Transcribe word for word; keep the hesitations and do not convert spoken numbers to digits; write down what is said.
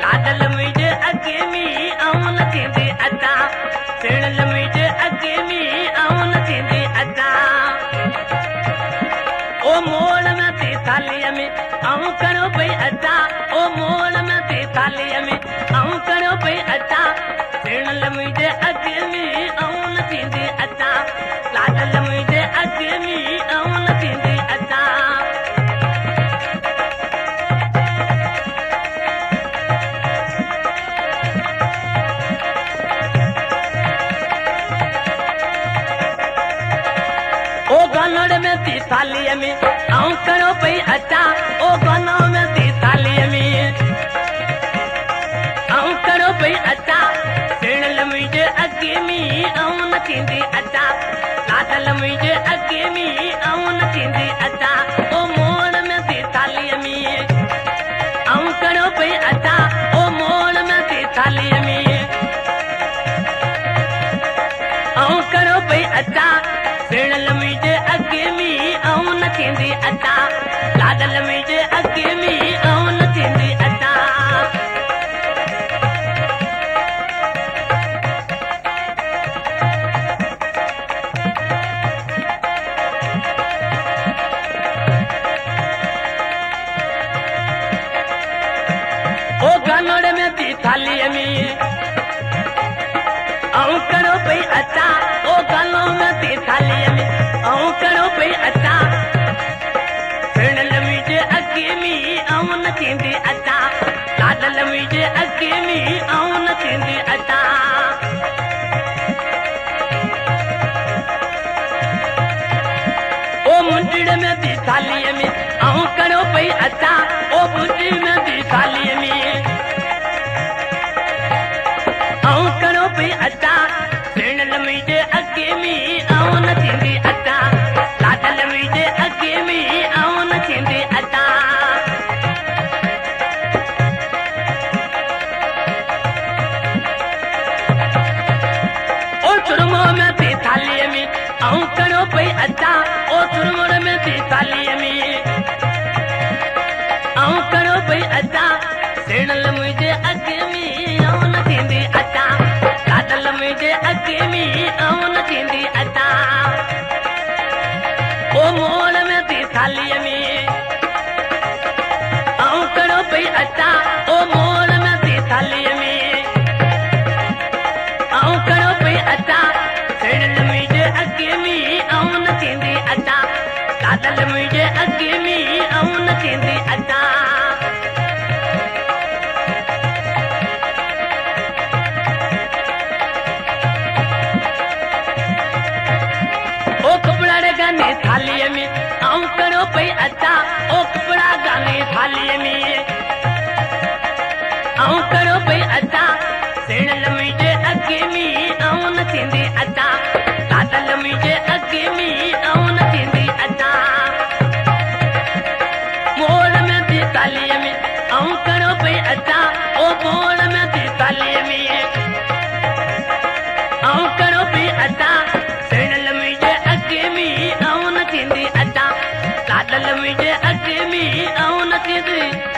ladle मुंहिंजे अॻे में आऊं न थींदी अचा सेणल मुंहिंजे अॻे में आऊं न थींदी अचा ओ मोड़ में थी थालीअ में आऊं करो पई अचा ओ मोड़ में थी थालीअ में आऊं करो पई अचा सेणल मुंहिंजे अॻे में आऊं न थींदी अचा लाडल मुंहिंजे अॻे में आऊं न थींदी अचा ओ गानड़ में थी थालीअ में आऊं करो पई अचा ओ गानो में थी थालीअ में आऊं करो पई अचा सेणल मुंहिंजे अॻे में आऊं न थींदी अचा लाडल मुंहिंजे अॻे में आऊं न थींदी अचा ओ मोड़ में थी थालीअ में आऊं करो पई अचा ओ मोड़ में थी थालीअ में आऊं करो पई अचा सेणल मुंहिंजे अॻे में आऊं न थींदी अचा लाडल मुंहिंजे अॻे में आऊं न थींदी अचा ओ गानड़ में थी थालीअ में आऊं करो पई अचा ओ गानो में थी थालीअ में आऊं करो पई अचा सेणल मुंहिंजे अॻे में आऊं न थींदी अचा लाडल मुंहिंजे अॻे में आऊं न थींदी अचा ओ मुंडिड़ में थी थालीअ में आऊं करो पई अचा ओ बुंडी में थी थालीअ में आऊं करो पई अचा सेणल मुंहिंजे अॻे में आऊं न थींदी अचा लाडल मुंहिंजे अॻे में आऊं न थींदी अचा ओ चुरमो में थी थालीअ में आऊं करो पई अचा ओ चुरमुर में थी थालीअ में आऊं करो पई अचा सेणल मुंहिंजे अॻे में आऊं न थींदी अचा लाडल मुंहिंजे अॻे में आऊं न थींदी अचा ओ मोड़ में थी थालीअ में आऊं करो पई अचा ओ मोड़ में थी थालीअ में आऊं करो पई अचा सेणल मुंहिंजे अॻे में आऊं न थींदी अचा लाडल मुंहिंजे अॻे में आऊं न थींदी अचा गाने थालीअ में आऊं करो पई अचा ओ कपड़ा गाने थालीअ में आऊं करो पई अचा सेणल मुंहिंजे अॻे में आऊं न थींदी अचा लाडल मुंहिंजे अॻे में आऊं न थींदी अचा मोड़ में थी थालीअ में आऊं करो पई अचा ओ मोड़ में थी थालीअ में आऊं करो पई अचा सेणल मुंहिंजे अॻे में आऊं न थींदी अचा लाडल मुंहिंजे अॻे में आऊं न थींदी